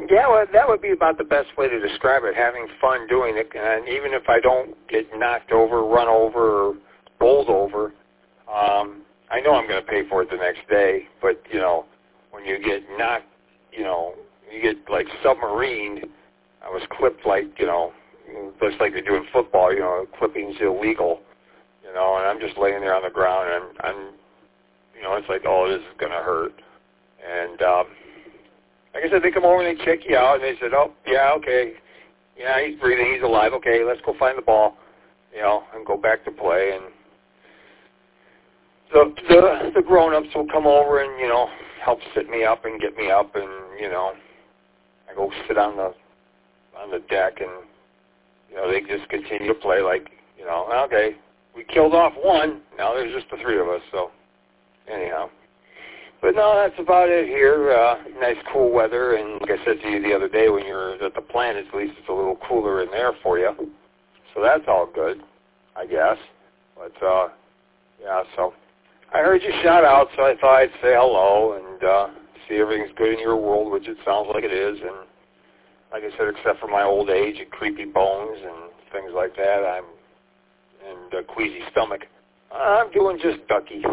Yeah, well, that would be about the best way to describe it, having fun doing it. And even if I don't get knocked over, run over, or bowled over, I know I'm going to pay for it the next day. But, you know, when you get knocked, you know, you get, like, submarined. I was clipped like, you know, just like they do in football, you know, clipping's illegal, you know, and I'm just laying there on the ground, and I'm you know, it's like, oh, this is going to hurt. And like I said, they come over and they check you out, and they said, oh, yeah, okay, yeah, he's breathing, he's alive, okay, let's go find the ball, you know, and go back to play. And the grown-ups will come over and, you know, help sit me up and get me up, and, you know, I go sit on the deck, and, you know, they just continue to play like, you know, okay, we killed off one, now there's just the three of us, so anyhow. But no, that's about it here. Nice cool weather, and like I said to you the other day, when you're at the plant, at least it's a little cooler in there for you. So that's all good, I guess. But, yeah, so I heard you shout out, so I thought I'd say hello and see everything's good in your world, which it sounds like it is. And like I said, except for my old age and creepy bones and things like that, and a queasy stomach, I'm doing just ducky.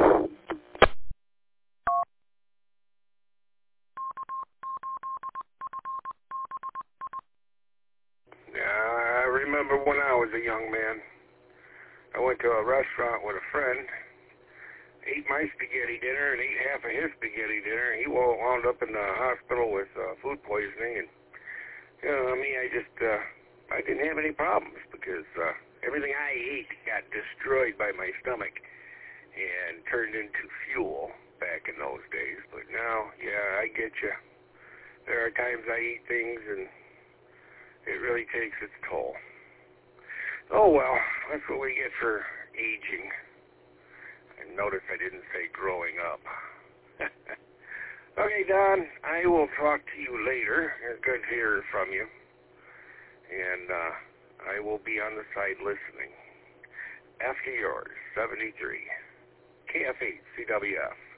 I remember when I was a young man, I went to a restaurant with a friend, ate my spaghetti dinner and ate half of his spaghetti dinner. He wound up in the hospital with food poisoning, and you know, me, I didn't have any problems because everything I ate got destroyed by my stomach and turned into fuel back in those days. But now, yeah, I get you. There are times I eat things and it really takes its toll. Oh, well, that's what we get for aging. And notice I didn't say growing up. Okay, Don, I will talk to you later. It's good hearing from you. And I will be on the side listening. After yours, 73. KF8 CWF.